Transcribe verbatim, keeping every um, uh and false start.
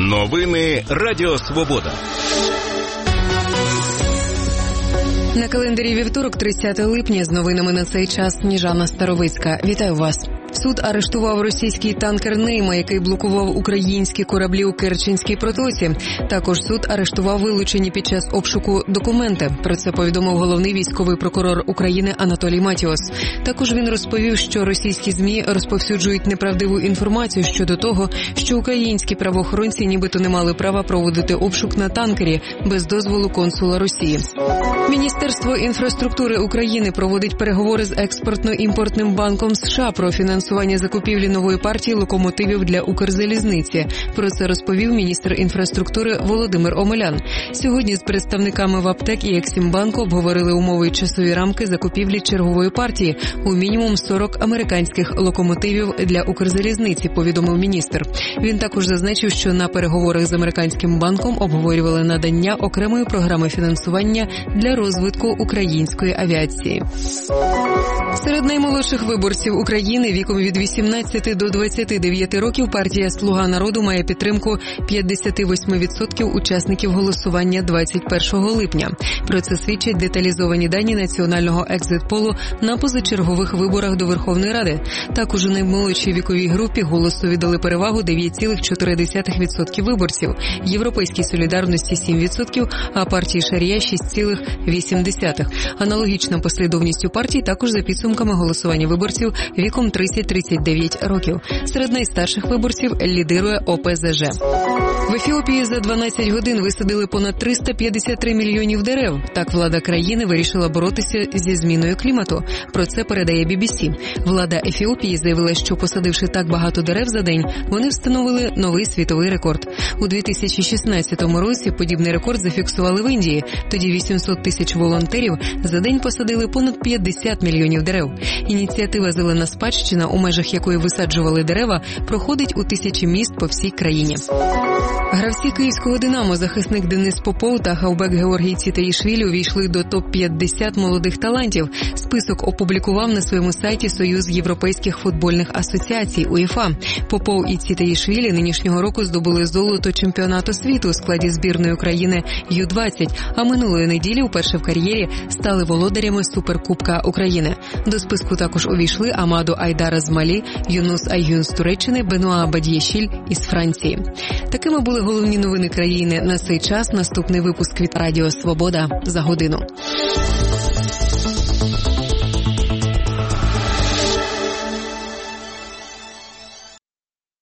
Новини Радіо Свобода. На календарі вівторок, тридцяте липня, з новинами на цей час Сніжана Старовицька. Вітаю вас. Суд арештував російський танкер «Нейма», який блокував українські кораблі у Керченській протоці. Також суд арештував вилучені під час обшуку документи. Про це повідомив головний військовий прокурор України Анатолій Матіос. Також він розповів, що російські ЗМІ розповсюджують неправдиву інформацію щодо того, що українські правоохоронці нібито не мали права проводити обшук на танкері без дозволу консула Росії. Міністерство інфраструктури України проводить переговори з Експортно-імпортним банком США про фінансування закупівлі нової партії локомотивів для Укрзалізниці. Про це розповів міністр інфраструктури Володимир Омелян. Сьогодні з представниками ВАПТЕК і Ексімбанку обговорили умови і часові рамки закупівлі чергової партії у мінімум сорок американських локомотивів для Укрзалізниці, повідомив міністр. Він також зазначив, що на переговорах з американським банком обговорювали надання окремої програми фінансування для розвитку української авіації. Серед наймолодших виборців України віком від вісімнадцяти до двадцяти дев'яти років партія «Слуга народу» має підтримку п'ятдесят вісім відсотків учасників голосування двадцять першого липня. Про це свідчать деталізовані дані національного екзит-полу на позачергових виборах до Верховної Ради. Також у наймолодшій віковій групі голосу віддали перевагу дев'ять цілих чотири десятих відсотка виборців, Європейській солідарності сім відсотків, а партії Шарія шість цілих вісім десятих. Аналогічна послідовність у партії також за підсумками голосування виборців віком тридцять до тридцяти дев'яти років. Серед найстарших виборців лідирує О Пе Зе Же. В Ефіопії за дванадцять годин висадили понад триста п'ятдесят три мільйонів дерев. Так влада країни вирішила боротися зі зміною клімату. Про це передає Бі Бі Сі. Влада Ефіопії заявила, що посадивши так багато дерев за день, вони встановили новий світовий рекорд. У дві тисячі шістнадцятому році подібний рекорд зафіксували в Індії. Тоді вісімсот тисяч волонтерів за день посадили понад п'ятдесят мільйонів дерев. Ініціатива «Зелена спадщина», у межах якої висаджували дерева, проходить у тисячі міст по всій країні. Гравці київського «Динамо», захисник Денис Попов та хавбек Георгій Цітаїшвілі увійшли до топ п'ятдесят молодих талантів. Список опублікував на своєму сайті Союз європейських футбольних асоціацій УЄФА. Попов і Цітаїшвілі нинішнього року здобули золото чемпіонату світу у складі збірної України Ю двадцять, а минулої неділі вперше в кар'єрі стали володарями Суперкубка України. До списку також увійшли Амаду Айдара з Малі, Юнус Айгюн з Туреччини, Бенуа Бад'єшіль із Франції. Такими були головні новини країни на цей час. Наступний випуск від Радіо Свобода за годину.